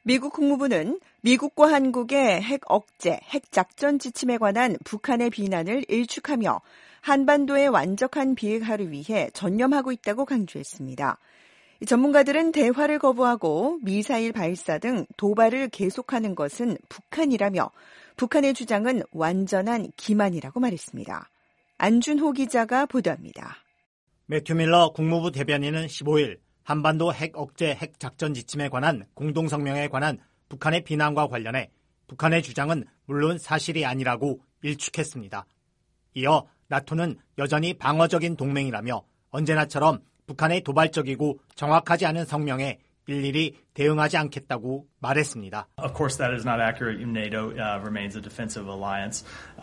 미국 국무부는 미국과 한국의 핵 억제, 핵 작전 지침에 관한 북한의 비난을 일축하며 한반도의 완벽한 비핵화를 위해 전념하고 있다고 강조했습니다. 전문가들은 대화를 거부하고 미사일 발사 등 도발을 계속하는 것은 북한이라며 북한의 주장은 완전한 기만이라고 말했습니다. 안준호 기자가 보도합니다. 매튜 밀러 국무부 대변인은 15일 한반도 핵 억제 핵 작전 지침에 관한 공동성명에 관한 북한의 비난과 관련해 북한의 주장은 물론 사실이 아니라고 일축했습니다. 이어 나토는 여전히 방어적인 동맹이라며 언제나처럼 북한의 도발적이고 정확하지 않은 성명에 일일이 대응하지 않겠다고 말했습니다. Of course, that is not accurate. NATO remains a defensive alliance,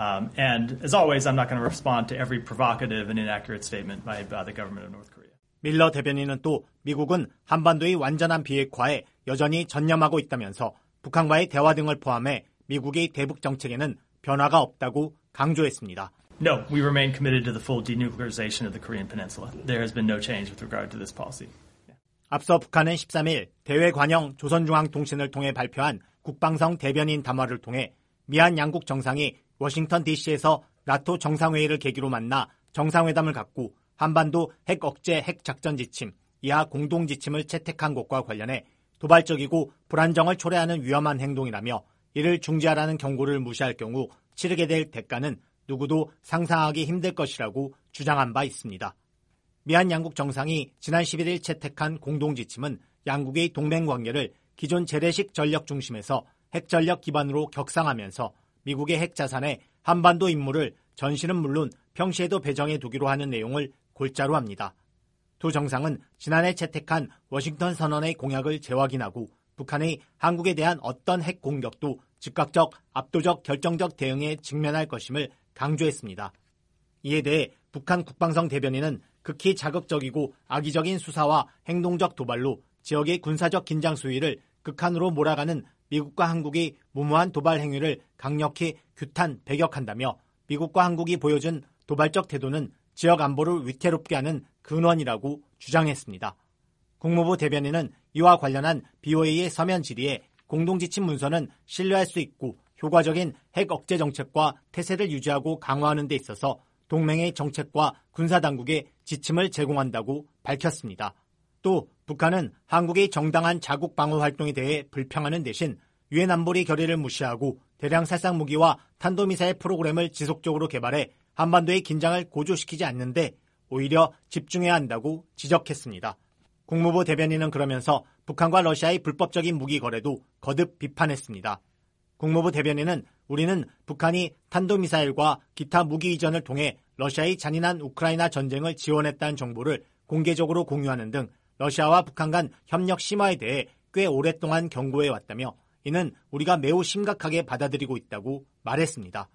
and as always, I'm not going to respond to every provocative and inaccurate statement by the government of North Korea. 밀러 대변인은 또 미국은 한반도의 완전한 비핵화에 여전히 전념하고 있다면서 북한과의 대화 등을 포함해 미국의 대북 정책에는 변화가 없다고 강조했습니다. No, we remain committed to the full denuclearization of the Korean Peninsula. There has been no change with regard to this policy. 앞서 북한은 13일 대외관영 조선중앙통신을 통해 발표한 국방성 대변인 담화를 통해 미한 양국 정상이 워싱턴 DC에서 나토 정상회의를 계기로 만나 정상회담을 갖고 한반도 핵 억제 핵 작전 지침, 이하 공동 지침을 채택한 것과 관련해 도발적이고 불안정을 초래하는 위험한 행동이라며 이를 중지하라는 경고를 무시할 경우 치르게 될 대가는 누구도 상상하기 힘들 것이라고 주장한 바 있습니다. 미한 양국 정상이 지난 11일 채택한 공동 지침은 양국의 동맹 관계를 기존 재래식 전력 중심에서 핵 전력 기반으로 격상하면서 미국의 핵 자산에 한반도 임무를 전시는 물론 평시에도 배정해 두기로 하는 내용을 골자로 합니다. 두 정상은 지난해 채택한 워싱턴 선언의 공약을 재확인하고 북한의 한국에 대한 어떤 핵 공격도 즉각적, 압도적, 결정적 대응에 직면할 것임을 강조했습니다. 이에 대해 북한 국방성 대변인은 극히 자극적이고 악의적인 수사와 행동적 도발로 지역의 군사적 긴장 수위를 극한으로 몰아가는 미국과 한국의 무모한 도발 행위를 강력히 규탄, 배격한다며 미국과 한국이 보여준 도발적 태도는 지역 안보를 위태롭게 하는 근원이라고 주장했습니다. 국무부 대변인은 이와 관련한 BOA의 서면 질의에 공동지침 문서는 신뢰할 수 있고 효과적인 핵 억제 정책과 태세를 유지하고 강화하는 데 있어서 동맹의 정책과 군사당국에 지침을 제공한다고 밝혔습니다. 또 북한은 한국의 정당한 자국 방어 활동에 대해 불평하는 대신 유엔 안보리 결의를 무시하고 대량 살상 무기와 탄도미사일 프로그램을 지속적으로 개발해 한반도의 긴장을 고조시키지 않는데 오히려 집중해야 한다고 지적했습니다. 국무부 대변인은 그러면서 북한과 러시아의 불법적인 무기 거래도 거듭 비판했습니다. 국무부 대변인은 우리는 북한이 탄도미사일과 기타 무기 이전을 통해 러시아의 잔인한 우크라이나 전쟁을 지원했다는 정보를 공개적으로 공유하는 등 러시아와 북한 간 협력 심화에 대해 꽤 오랫동안 경고해왔다며 이는 우리가 매우 심각하게 받아들이고 있다고 말했습니다.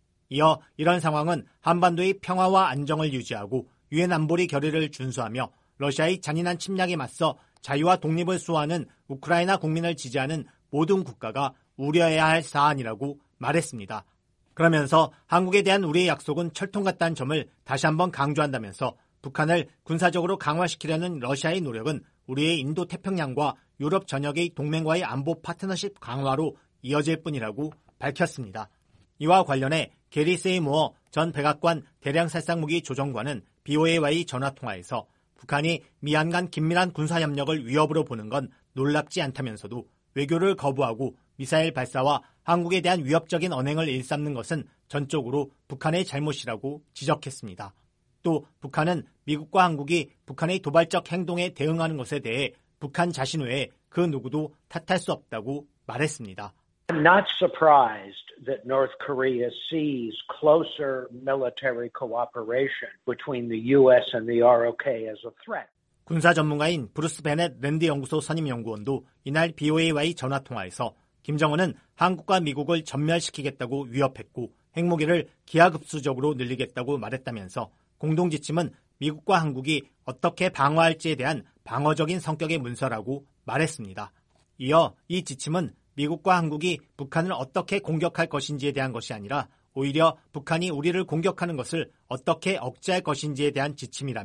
이어 이런 상황은 한반도의 평화와 안정을 유지하고 유엔 안보리 결의를 준수하며 러시아의 잔인한 침략에 맞서 자유와 독립을 수호하는 우크라이나 국민을 지지하는 모든 국가가 우려해야 할 사안이라고 말했습니다. 그러면서 한국에 대한 우리의 약속은 철통 같다는 점을 다시 한번 강조한다면서 북한을 군사적으로 강화시키려는 러시아의 노력은 우리의 인도 태평양과 유럽 전역의 동맹과의 안보 파트너십 강화로 이어질 뿐이라고 밝혔습니다. 이와 관련해 게리 세이모어 전 백악관 대량살상무기 조정관은 BOA와의 전화통화에서 북한이 미한 간 긴밀한 군사협력을 위협으로 보는 건 놀랍지 않다면서도 외교를 거부하고 미사일 발사와 한국에 대한 위협적인 언행을 일삼는 것은 전적으로 북한의 잘못이라고 지적했습니다. 또 북한은 미국과 한국이 북한의 도발적 행동에 대응하는 것에 대해 북한 자신 외에 그 누구도 탓할 수 없다고 말했습니다. I'm not surprised that North Korea sees closer military cooperation between the U.S. and the ROK as a threat. 군사 전문가인 브루스 베넷 랜드 연구소 선임 연구원도 이날 BOA와의 전화통화에서 김정은은 한국과 미국을 전멸시키겠다고 위협했고 핵무기를 기하급수적으로 늘리겠다고 말했다면서 공동지침은 미국과 한국이 어떻게 방어할지에 대한 방어적인 성격의 문서라고 말했습니다. 이어 이 지침은 미국과 한국이 북한을 어떻게 공격할 것인지에 대한 것이 아니라 오히려 북한이 우리를 공격하는 것을 어떻게 억제할 것인지에 대한 지침이라며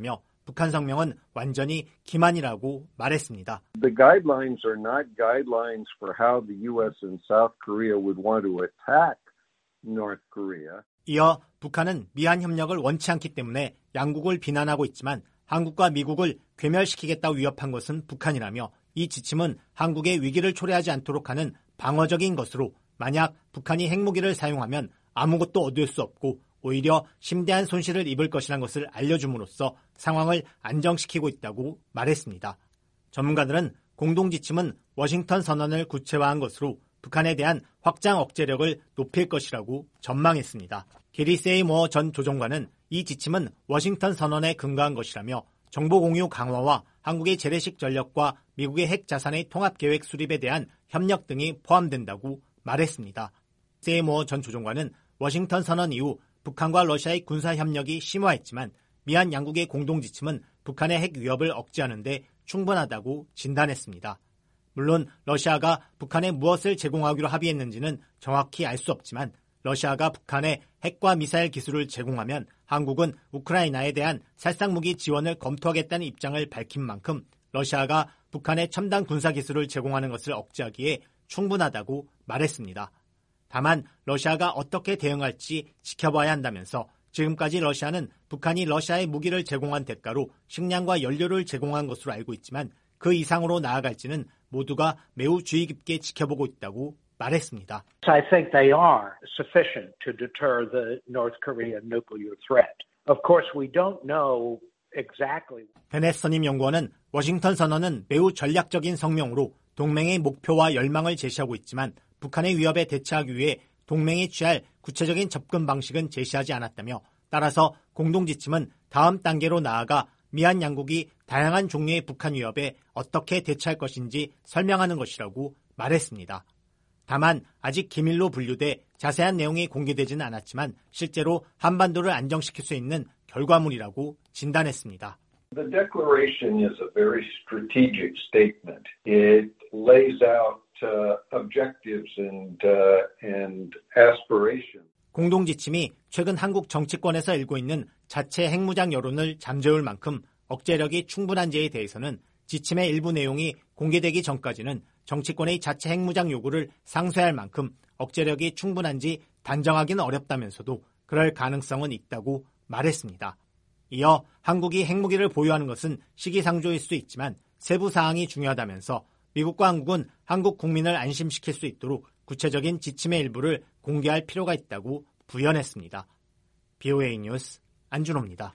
북한 성명은 완전히 기만이라고 말했습니다. The guidelines are not guidelines for how the U.S. and South Korea would want to attack North Korea. 이어 북한은 미한 협력을 원치 않기 때문에 양국을 비난하고 있지만 한국과 미국을 괴멸시키겠다고 위협한 것은 북한이라며 이 지침은 한국의 위기를 초래하지 않도록 하는 방어적인 것으로 만약 북한이 핵무기를 사용하면 아무것도 얻을 수 없고 오히려 심대한 손실을 입을 것이라는 것을 알려줌으로써 상황을 안정시키고 있다고 말했습니다. 전문가들은 공동지침은 워싱턴 선언을 구체화한 것으로 북한에 대한 확장 억제력을 높일 것이라고 전망했습니다. 게리 세이모어 전 조정관은 이 지침은 워싱턴 선언에 근거한 것이라며 정보 공유 강화와 한국의 재래식 전력과 미국의 핵 자산의 통합계획 수립에 대한 협력 등이 포함된다고 말했습니다. 세이모어 전 조정관은 워싱턴 선언 이후 북한과 러시아의 군사협력이 심화했지만 미한 양국의 공동지침은 북한의 핵 위협을 억제하는 데 충분하다고 진단했습니다. 물론 러시아가 북한에 무엇을 제공하기로 합의했는지는 정확히 알 수 없지만 러시아가 북한에 핵과 미사일 기술을 제공하면 한국은 우크라이나에 대한 살상무기 지원을 검토하겠다는 입장을 밝힌 만큼 러시아가 북한에 첨단 군사기술을 제공하는 것을 억제하기에 충분하다고 말했습니다. 다만 러시아가 어떻게 대응할지 지켜봐야 한다면서 지금까지 러시아는 북한이 러시아에 무기를 제공한 대가로 식량과 연료를 제공한 것으로 알고 있지만 그 이상으로 나아갈지는 모두가 매우 주의 깊게 지켜보고 있다고 말했습니다. I think they are sufficient to deter the North Korean nuclear threat. Of course, we don't know exactly. 베넷 선임 연구원은 워싱턴 선언은 매우 전략적인 성명으로 동맹의 목표와 열망을 제시하고 있지만 북한의 위협에 대처하기 위해 동맹이 취할 구체적인 접근 방식은 제시하지 않았다며 따라서 공동지침은 다음 단계로 나아가 미한 양국이 다양한 종류의 북한 위협에 어떻게 대처할 것인지 설명하는 것이라고 말했습니다. 다만 아직 기밀로 분류돼 자세한 내용이 공개되지는 않았지만 실제로 한반도를 안정시킬 수 있는 결과물이라고 진단했습니다. The declaration is a very strategic statement. It lays out objectives and aspirations. 공동지침이 최근 한국 정치권에서 일고 있는 자체 핵무장 여론을 잠재울 만큼 억제력이 충분한지에 대해서는 지침의 일부 내용이 공개되기 전까지는 정치권의 자체 핵무장 요구를 상쇄할 만큼 억제력이 충분한지 단정하기는 어렵다면서도 그럴 가능성은 있다고 말했습니다. 이어 한국이 핵무기를 보유하는 것은 시기상조일 수 있지만 세부 사항이 중요하다면서 미국과 한국은 한국 국민을 안심시킬 수 있도록 구체적인 지침의 일부를 공개할 필요가 있다고 부연했습니다. BOA 뉴스 안준호입니다.